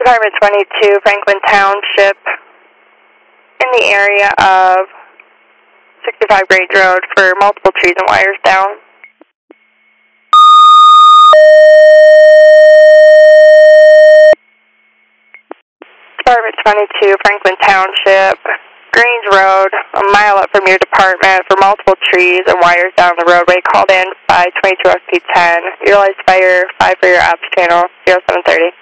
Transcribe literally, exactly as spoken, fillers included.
Department twenty-two, Franklin Township, in the area of sixty-five Grange Road for multiple trees and wires down. Department twenty-two, Franklin Township, Grange Road, a mile up from your department for multiple trees and wires down the roadway. Called in by twenty-two S P ten. Utilize fire five for your ops channel, zero seven thirty.